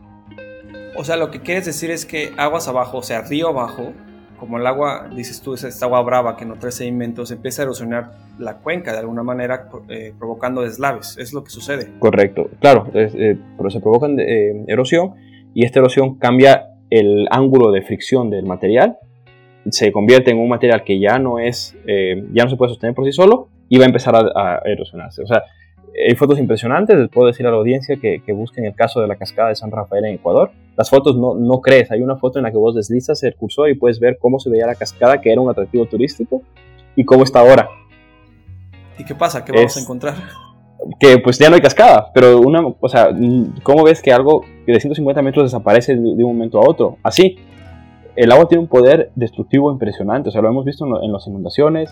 O sea, lo que quieres decir es que aguas abajo, o sea, río abajo, como el agua, dices tú, es esta agua brava que no trae sedimentos, empieza a erosionar la cuenca de alguna manera, provocando deslaves. Es lo que sucede. Correcto, claro, pero se provoca erosión, y esta erosión cambia el ángulo de fricción del material, se convierte en un material que ya no se puede sostener por sí solo y va a empezar a erosionarse. O sea, hay fotos impresionantes. Les puedo decir a la audiencia que busquen el caso de la cascada de San Rafael en Ecuador. Las fotos no crees, hay una foto en la que vos deslizas el cursor y puedes ver cómo se veía la cascada, que era un atractivo turístico, y cómo está ahora. ¿Y qué pasa? ¿Qué vamos a encontrar? Que pues ya no hay cascada, pero ¿cómo ves que algo de 150 metros desaparece de un momento a otro? Así. El agua tiene un poder destructivo impresionante, o sea, lo hemos visto en las inundaciones.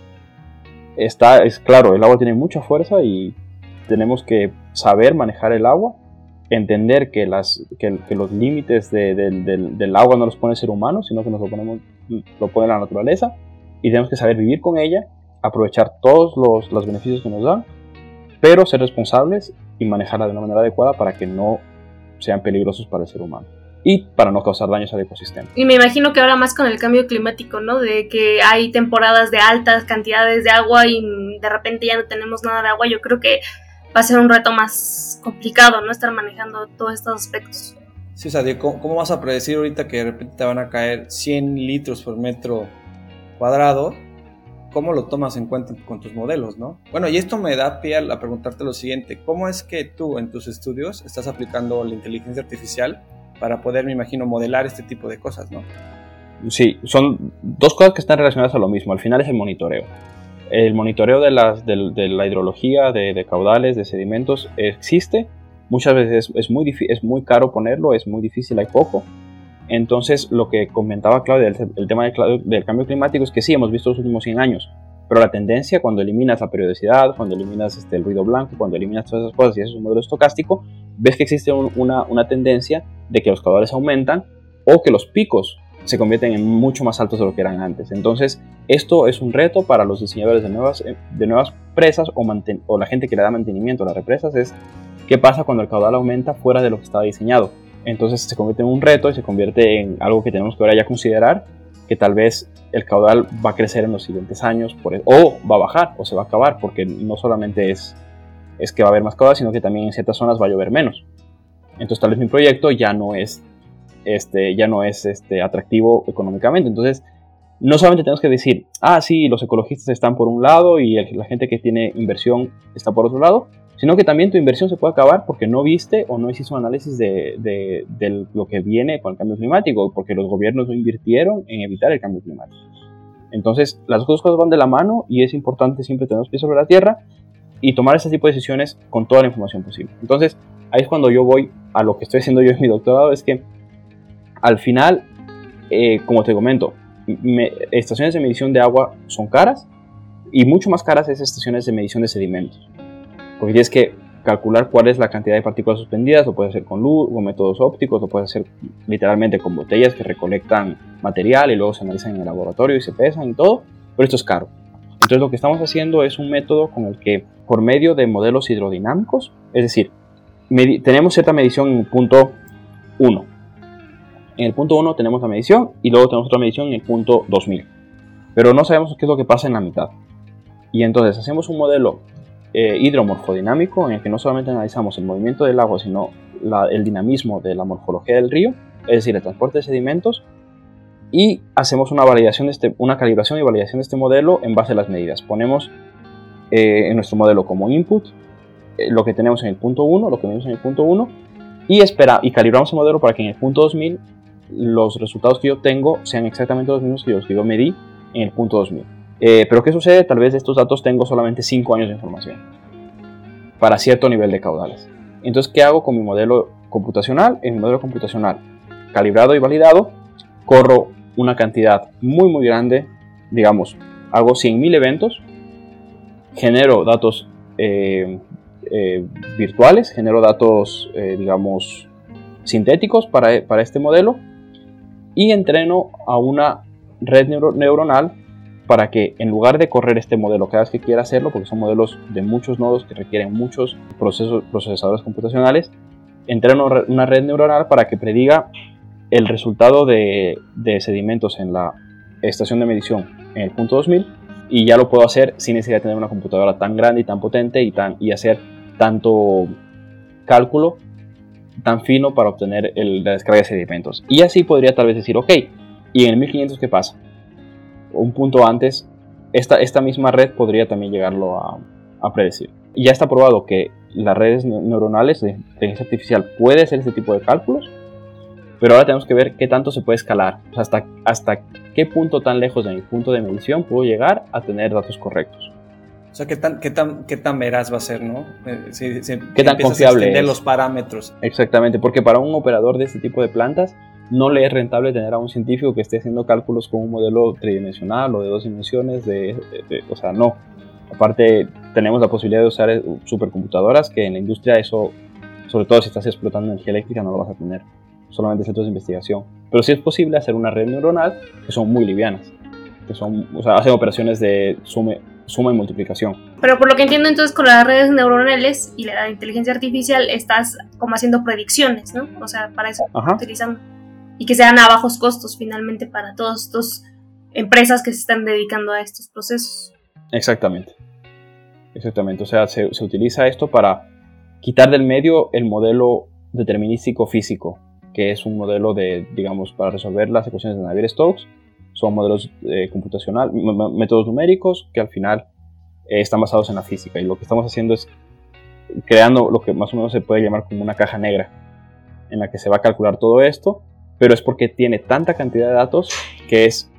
Es claro, el agua tiene mucha fuerza y tenemos que saber manejar el agua, entender que los límites del agua no los pone el ser humano, sino que lo pone la naturaleza, y tenemos que saber vivir con ella, aprovechar todos los beneficios que nos dan, pero ser responsables y manejarla de una manera adecuada para que no sean peligrosos para el ser humano y para no causar daños al ecosistema. Y me imagino que ahora más con el cambio climático, ¿no? De que hay temporadas de altas cantidades de agua y de repente ya no tenemos nada de agua. Yo creo que va a ser un reto más complicado, ¿no? Estar manejando todos estos aspectos. Sí, o sea, ¿cómo vas a predecir ahorita que de repente te van a caer 100 litros por metro cuadrado? ¿Cómo lo tomas en cuenta con tus modelos, no? Bueno, y esto me da pie a preguntarte lo siguiente. ¿Cómo es que tú en tus estudios estás aplicando la inteligencia artificial para poder, me imagino, modelar este tipo de cosas, ¿no? Sí, son dos cosas que están relacionadas a lo mismo. Al final es el monitoreo. El monitoreo de la hidrología, de caudales, de sedimentos, existe. Muchas veces es muy caro ponerlo, es muy difícil, hay poco. Entonces, lo que comentaba Claudia, el tema del cambio climático, es que sí, hemos visto los últimos 100 años, pero la tendencia, cuando eliminas la periodicidad, cuando eliminas el ruido blanco, cuando eliminas todas esas cosas y haces un modelo estocástico, ves que existe una tendencia de que los caudales aumentan o que los picos se convierten en mucho más altos de lo que eran antes. Entonces, esto es un reto para los diseñadores de nuevas presas o la gente que le da mantenimiento a las represas. Es qué pasa cuando el caudal aumenta fuera de lo que estaba diseñado. Entonces se convierte en un reto y se convierte en algo que tenemos que ahora ya considerar, que tal vez el caudal va a crecer en los siguientes años o va a bajar o se va a acabar, porque no solamente es que va a haber más caudal, sino que también en ciertas zonas va a llover menos. Entonces tal vez mi proyecto ya no es atractivo económicamente. Entonces no solamente tenemos que decir, sí, los ecologistas están por un lado y la gente que tiene inversión está por otro lado, sino que también tu inversión se puede acabar porque no viste o no hiciste un análisis de lo que viene con el cambio climático, porque los gobiernos no invirtieron en evitar el cambio climático. Entonces, las dos cosas van de la mano y es importante siempre tener los pies sobre la tierra y tomar ese tipo de decisiones con toda la información posible. Entonces, ahí es cuando yo voy a lo que estoy haciendo yo en mi doctorado, es que al final, como te comento, estaciones de medición de agua son caras y mucho más caras es estaciones de medición de sedimentos, porque tienes que calcular cuál es la cantidad de partículas suspendidas, lo puedes hacer con luz, con métodos ópticos, lo puedes hacer literalmente con botellas que recolectan material y luego se analizan en el laboratorio y se pesan y todo, pero esto es caro. Entonces lo que estamos haciendo es un método con el que, por medio de modelos hidrodinámicos, es decir, tenemos cierta medición en el punto 1. En el punto 1 tenemos la medición y luego tenemos otra medición en el punto 2000, pero no sabemos qué es lo que pasa en la mitad. Y entonces hacemos un modelo hidromorfodinámico en el que no solamente analizamos el movimiento del agua, sino el dinamismo de la morfología del río, es decir, el transporte de sedimentos, y hacemos una calibración y validación de este modelo en base a las medidas. Ponemos en nuestro modelo como input lo que tenemos en el punto 1, lo que medimos en el punto 1, y calibramos el modelo para que en el punto 2000 los resultados que yo tengo sean exactamente los mismos que los que yo medí en el punto 2000. Pero ¿qué sucede? Tal vez de estos datos tengo solamente 5 años de información para cierto nivel de caudales. Entonces, ¿qué hago con mi modelo computacional? En mi modelo computacional calibrado y validado, corro una cantidad muy muy grande, digamos, hago 100.000 eventos, genero datos virtuales, genero datos, digamos, sintéticos para este modelo y entreno a una red neuronal para que, en lugar de correr este modelo cada vez que quiera hacerlo, porque son modelos de muchos nodos que requieren muchos procesadores computacionales, entreno una red neuronal para que prediga el resultado de sedimentos en la estación de medición en el punto 2000, y ya lo puedo hacer sin necesidad de tener una computadora tan grande y tan potente y hacer tanto cálculo tan fino para obtener la descarga de sedimentos. Y así podría tal vez decir, ok, ¿y en el 1500 qué pasa? Un punto antes, esta misma red podría también llegarlo a predecir. Y ya está probado que las redes neuronales de inteligencia artificial puede hacer este tipo de cálculos, pero ahora tenemos que ver qué tanto se puede escalar, o sea, hasta qué punto tan lejos de mi punto de medición puedo llegar a tener datos correctos. O sea, qué tan veraz va a ser, ¿no? Qué tan confiable es los parámetros. Exactamente, porque para un operador de este tipo de plantas no le es rentable tener a un científico que esté haciendo cálculos con un modelo tridimensional o de 2 dimensiones, o sea, no. Aparte, tenemos la posibilidad de usar supercomputadoras, que en la industria eso, sobre todo si estás explotando energía eléctrica, no lo vas a tener, solamente centros de investigación. Pero sí es posible hacer una red neuronal que son muy livianas, que son, o sea, hacen operaciones de suma y multiplicación. Pero por lo que entiendo, entonces, con las redes neuronales y la inteligencia artificial estás como haciendo predicciones, ¿no? O sea, para eso utilizan, y que sean a bajos costos finalmente para todas estas empresas que se están dedicando a estos procesos. Exactamente, o sea, se utiliza esto para quitar del medio el modelo determinístico físico, que es un modelo digamos, para resolver las ecuaciones de Navier-Stokes. Son modelos computacionales, métodos numéricos que al final están basados en la física, y lo que estamos haciendo es creando lo que más o menos se puede llamar como una caja negra en la que se va a calcular todo esto, pero es porque tiene tanta cantidad de datos que es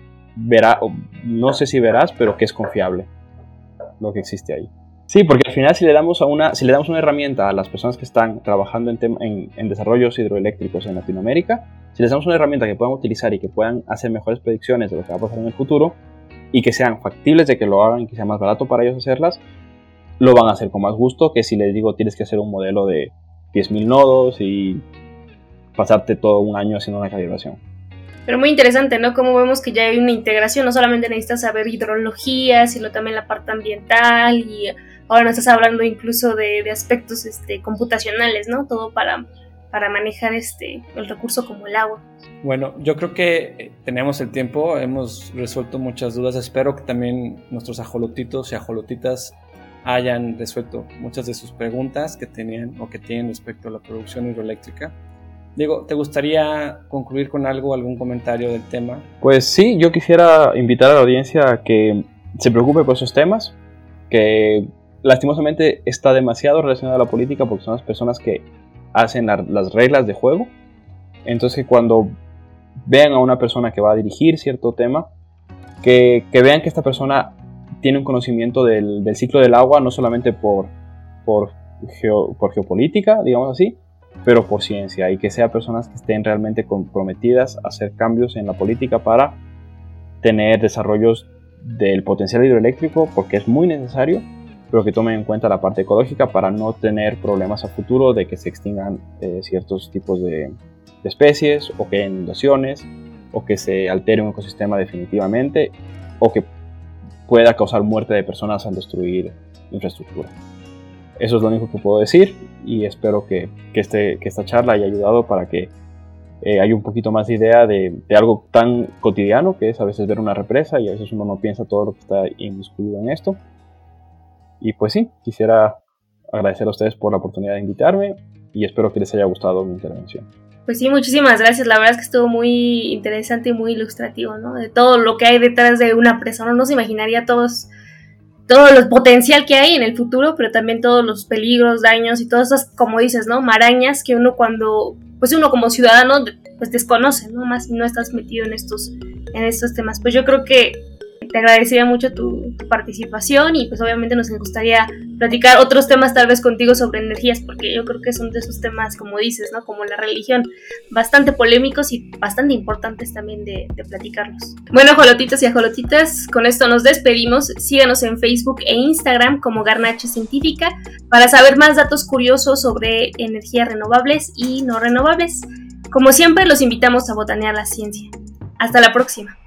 no sé si verás, pero que es confiable lo que existe ahí. Sí, porque al final si le damos una herramienta a las personas que están trabajando en desarrollos hidroeléctricos en Latinoamérica, si les damos una herramienta que puedan utilizar y que puedan hacer mejores predicciones de lo que va a pasar en el futuro y que sean factibles de que lo hagan y que sea más barato para ellos hacerlas, lo van a hacer con más gusto que si les digo tienes que hacer un modelo de 10.000 nodos y pasarte todo un año haciendo una calibración. Pero muy interesante, ¿no? Como vemos que ya hay una integración, no solamente necesitas saber hidrología, sino también la parte ambiental, y ahora nos estás hablando incluso de aspectos computacionales, ¿no? Todo para manejar el recurso como el agua. Bueno, yo creo que tenemos el tiempo, hemos resuelto muchas dudas. Espero que también nuestros ajolotitos y ajolotitas hayan resuelto muchas de sus preguntas que tenían o que tienen respecto a la producción hidroeléctrica. Diego, ¿te gustaría concluir con algún comentario del tema? Pues sí, yo quisiera invitar a la audiencia a que se preocupe por esos temas, que lastimosamente está demasiado relacionado a la política porque son las personas que hacen las reglas de juego. Entonces cuando vean a una persona que va a dirigir cierto tema, que vean que esta persona tiene un conocimiento del ciclo del agua, no solamente por geopolítica, digamos así, pero por ciencia, y que sean personas que estén realmente comprometidas a hacer cambios en la política para tener desarrollos del potencial hidroeléctrico, porque es muy necesario, pero que tomen en cuenta la parte ecológica para no tener problemas a futuro de que se extingan ciertos tipos de especies, o que haya inundaciones, o que se altere un ecosistema definitivamente, o que pueda causar muerte de personas al destruir infraestructura. Eso es lo único que puedo decir, y espero que esta charla haya ayudado para que haya un poquito más de idea de algo tan cotidiano que es a veces ver una represa, y a veces uno no piensa todo lo que está inmiscuido en esto. Y pues sí, quisiera agradecer a ustedes por la oportunidad de invitarme, y espero que les haya gustado mi intervención. Pues sí, muchísimas gracias. La verdad es que estuvo muy interesante y muy ilustrativo, ¿no? De todo lo que hay detrás de una presa, ¿no? No se imaginaría todo el potencial que hay en el futuro, pero también todos los peligros, daños y todas esas, como dices, ¿no? Marañas que uno uno como ciudadano pues desconoce, ¿no? Más si no estás metido en estos temas. Pues yo creo que te agradecería mucho tu participación, y pues obviamente nos gustaría platicar otros temas tal vez contigo sobre energías, porque yo creo que son de esos temas, como dices, ¿no? Como la religión, bastante polémicos y bastante importantes también de platicarlos. Bueno, ajolotitos y ajolotitas, con esto nos despedimos. Síganos en Facebook e Instagram como Garnacha Científica para saber más datos curiosos sobre energías renovables y no renovables. Como siempre, los invitamos a botanear la ciencia. Hasta la próxima.